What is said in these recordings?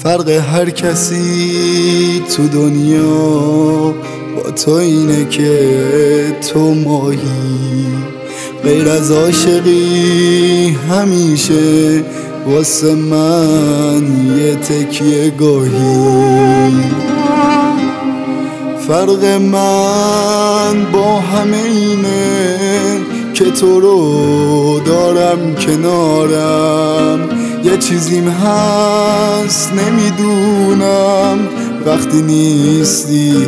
فرق هر کسی تو دنیا با تو اینه که تو ماهی، غیر از عاشقی همیشه واسه من یه تکیه گاهی. فرق من با همه اینه که تو رو دارم کنارم. یه چیزیم هست نمیدونم وقتی نیستی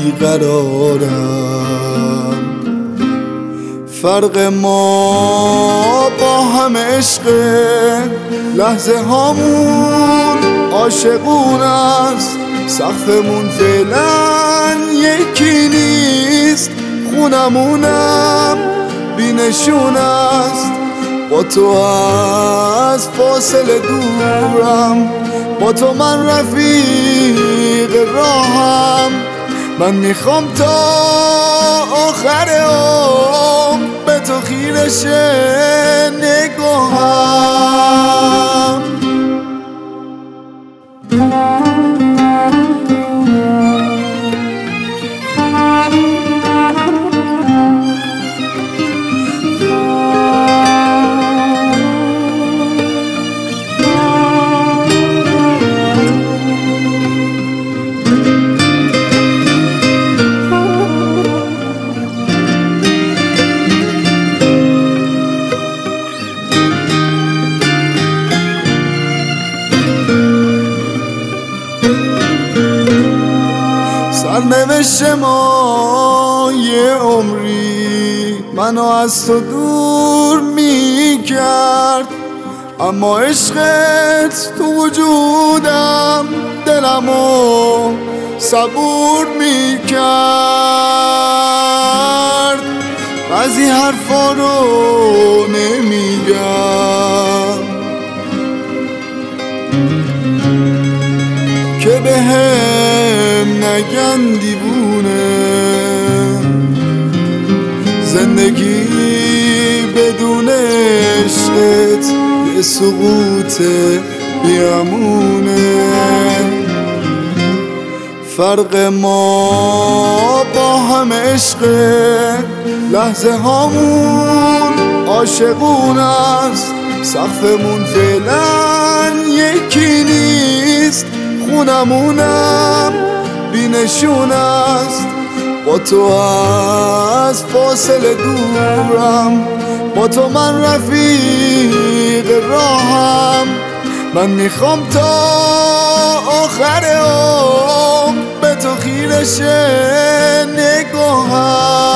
بیقرارم. فرق ما با همه عشقه، لحظه هامون عاشقون است. سقفمون فعلا یکی نیست، خونمونم بینشون است. با تو از فاصله دورم، با تو من رفیق راهم. من میخوام تا آخر عمر به تو خیره شه نگاهم. سرنوشت ما یه عمری منو از تو دور میکرد، اما عشقت تو وجودم دلمو صبور میکرد. بعضی حرفا رو نمیگم که بهم نگن دیوونه. زندگی بدون عشقت یه سقوط بیامونه. فرق ما با همه عشقه، لحظه هامون عاشقون است. سقفمون فعلا یکی نیست، خونمونم بینشون است. با تو از فاصله دورم، با تو من رفیق راهم. من میخوام تا آخر عمر به تو خیره شه نگاهم.